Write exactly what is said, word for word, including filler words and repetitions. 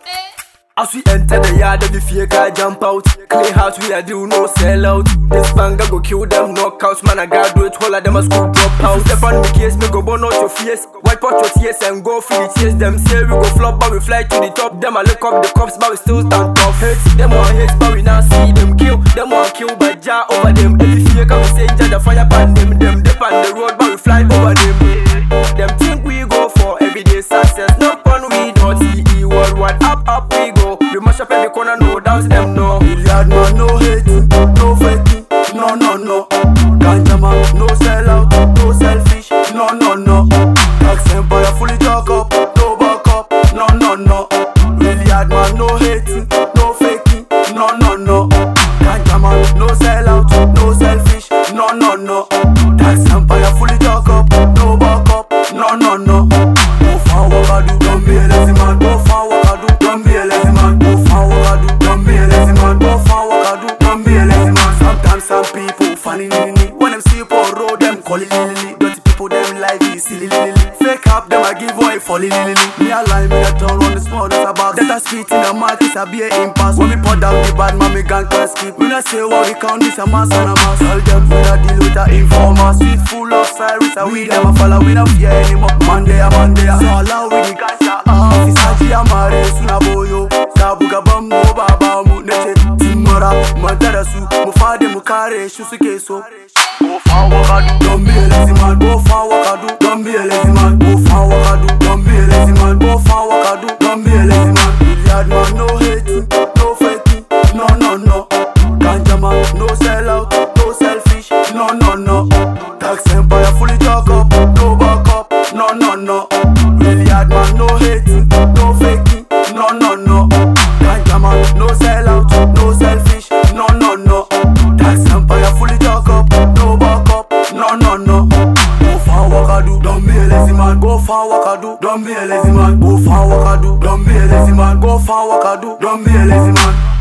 As we enter the yard, every fear car jump out. Clean house, we a do no sell out. This banger go kill them, knockouts. Man, I got do it, all of them a school drop out. Step on the case, me go burn out your face. Wipe out your tears and go for the chase. Them say we go flop, but we fly to the top. Them I look up the cops, but we still stand tough. Hate them want hate, but we not see them kill. Them want kill by jar over them. Every fear car we say, judge the fire pan them. Them dip on the road, but we fly over them. Them think we go for everyday success. No fun, we don't see E worldwide. Up, up we go. We mash up every corner, no doubt them no. Milliard man, no hating, no faking, no no no. Ganja man, no sell out, no selfish, no no no. Tax empire fully talk up, no back up, no no no. Milliard man, no hating, no faking, no no no. Ganja man, no sell out, no selfish, no no no. Tax empire fully talk up, no back up, no no no. Go for what I do, don't be a lazy man. Go for what I do, don't be a lazy man. Go for what I do, don't be a lazy man. Go for what I do, don't be a lazy man. Sometimes some people funny lily. When them see for road, them call it lily. Dirty people, them like it silly lily. Fake up, them I give away for lily lily. Me a lie, me a turn on the small that's about. That a spit in the market, a be a impasse. When me put down the bad man, me gang can skip. We not say what we count, this a mass and a mass. All them we not deal with a informer. Street full of sirens, and we them a follow. We not fear anymore. Monday a Monday a. So allow we the ganja. Officer a mare, suna boyo. Sabuga bambo baba mu neche. Timora, mantara su. Mufade mukare, shusu keso. Go for what I do, don't be a lazy man. Go for what I do, don't be a lazy man. Go for what I do, don't be a lazy man. Go for what I do, don't be a lazy man. Milliard man, no hating, no faking, no no no. Ganja man, no sell out, no selfish, no no no. Tax empire fully talk up, no back up, no no no. Milliard man, no hating, no faking, no no no. Ganja man, no sell out, no selfish, no no no. Tax empire fully talk up, no back up, no no no. Go for what I do, don't be a lazy man. Go for what I do, don't be a lazy man. Go for what I do, don't be a lazy man. Go for what I do, don't be a lazy man.